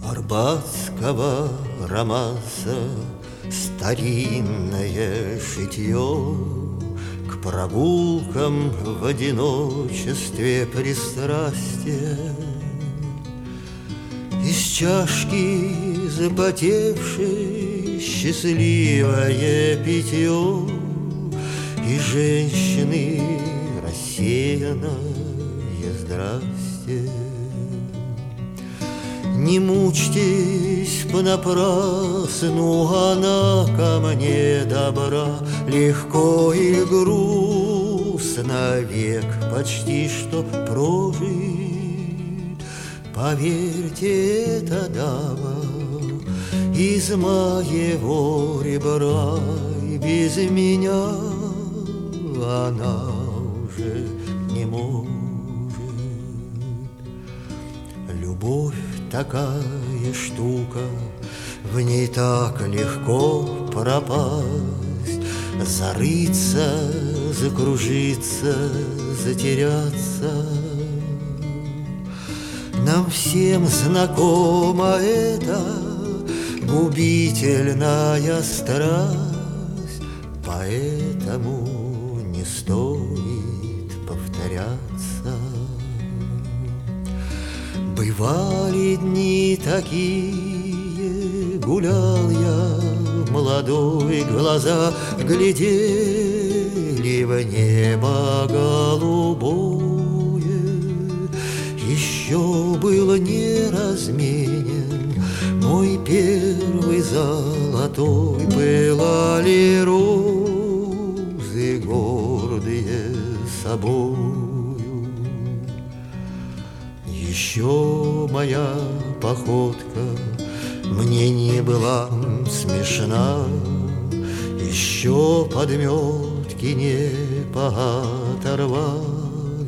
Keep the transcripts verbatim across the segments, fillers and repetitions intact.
Арбатского романса старинное шитье к прогулкам в одиночестве пристрастие. Из чашки запотевшей счастливое питье и женщины рассеянное здрасте. Не мучьтесь понапрасну, она ко мне добра, легко и грустно век почти что прожит. Поверьте, эта дама из моего ребра, и без меня она уже не может. Любовь такая штука, в ней так легко пропасть, зарыться, закружиться, затеряться. Нам всем знакома эта губительная страсть, поэтому не стоит повторяться. Бывали дни такие, гулял я молодой, глаза глядели в небо голубое. Еще был не разменен мой первый золотой, пылали розы гордые собою. Еще моя походка мне не была смешна, еще подметки не пооторвались.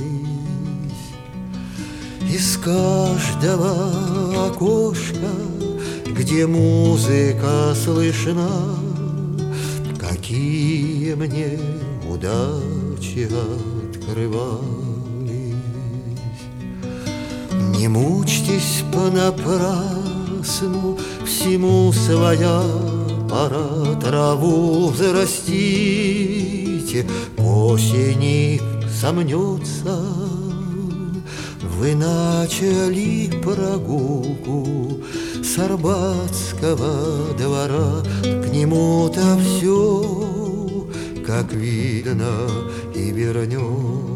Из каждого окошка, где музыка слышна, какие мне удачи открывались. Не мучьтесь понапрасну, всему своя пора. Траву взрастите, к осени сомнется. Вы начали прогулку с Арбатского двора, к нему-то все, как видно, и вернется.